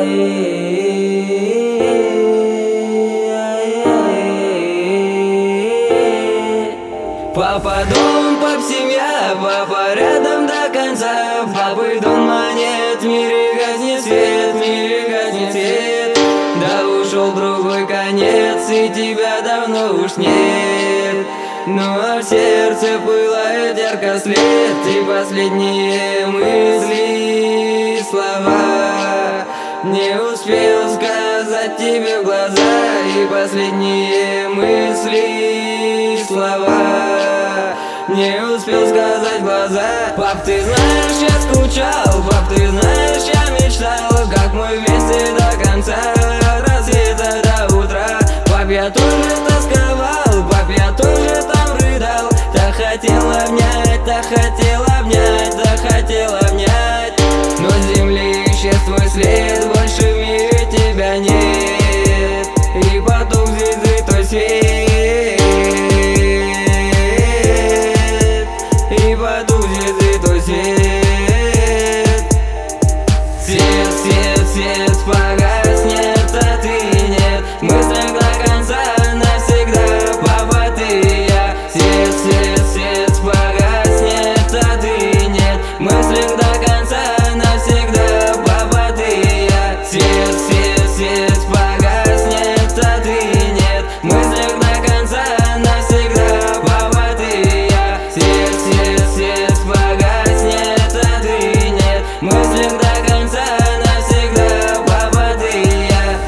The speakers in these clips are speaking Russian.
Папа дом, пап семья, папа рядом до конца. Папы дома нет, в мире гаснет свет, в мире гаснет свет. Да ушел другой конец, и тебя давно уж нет. Ну а в сердце пылает ярко свет, и последние мысли, слова не успел сказать тебе в глаза. И последние мысли, слова не успел сказать в глаза. Пап, ты знаешь, я скучал, пап, ты знаешь, я мечтал, как мы вместе до конца, рассвета до утра. Пап, я тоже тосковал, пап, я тоже там рыдал. Так хотел обнять, так хотел обнять, так хотел обнять. Но с земли исчез твой след, больше в мире тебя нет. И поток звезды твой свет, и поток звезды твой свет. Свет, свет, свет погаснет, а ты нет. В мыслях до конца навсегда, папа, ты и я. Свет, свет, свет погаснет, а ты нет. В мыслях до конца навсегда, папа, ты и я. Свет, свет, свет погаснет, а ты нет. В мыслях до конца навсегда, папа, ты и я. Свет, свет, свет погаснет, а ты нет. В мыслях до конца навсегда, папа, ты и я.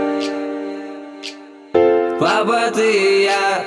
Папа, ты и я.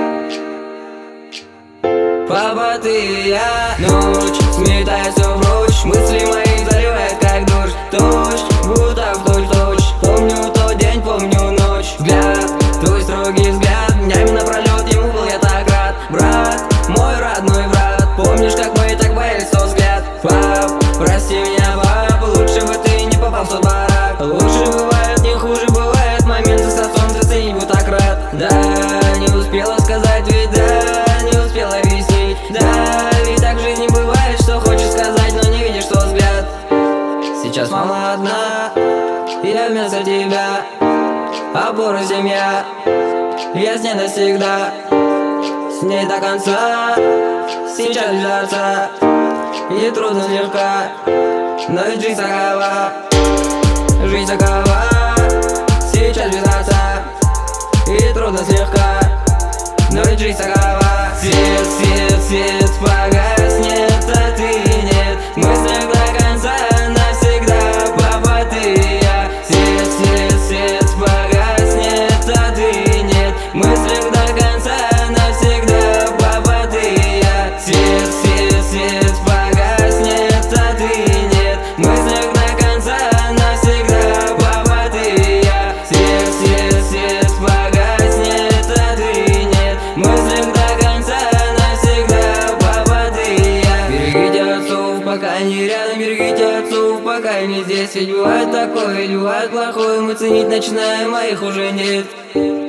Папа, ты и я. Ночь сметает все прочь, мысли мои заливает как дождь. Дождь, будто в точь-точь. Помню тот день, помню ночь. Взгляд, твой строгий взгляд, днями напролет ему был я так рад. Брат, мой родной брат, помнишь, как мы так боялись тот взгляд? Пап, прости меня, пап, лучше бы ты не попал в тот барак. Лучше бывает, не хуже бывает, моменты со солнца ценить бы так рад. Да, не успела сказать, ведь да, не успела объяснить. Да, ведь так в жизни бывает, что хочешь сказать, но не видишь тот взгляд. Сейчас мама одна, я вместо тебя, опора семья, я с ней навсегда, с ней до конца. Сейчас без отца, и трудно слегка, но ведь жизнь такова, жизнь такова. Сейчас без отца, и трудно слегка, но ведь жизнь такова. Свет, свет, свет погаснет, а ты нет. В мыслях до конца навсегда, папа, ты и я. Свет, свет, свет погаснет, а ты нет. В мыслях до конца навсегда, папа, ты и я. Свет, свет, свет погаснет, а ты нет. В мыслях до конца навсегда, папа, ты и я. Свет, свет, свет погаснет, а ты нет. В мыслях до конца навсегда, папа, ты и я. Берегите отцов, пока не рядом, берегите отцов, пока не здесь. Ведь бывает такое, ведь бывает плохое, мы ценить начинаем, а их уже нет.